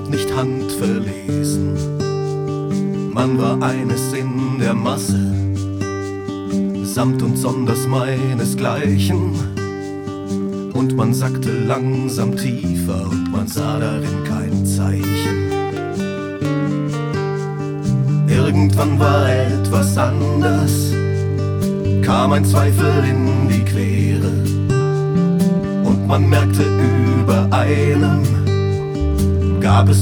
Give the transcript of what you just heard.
und nicht handverlesen. Man war eines in der Masse, samt und sonders meinesgleichen. Und man sackte langsam tiefer und man sah darin kein Zeichen. Irgendwann war etwas anders, kam ein Zweifel in die Quere. Und man merkte, über einem gab es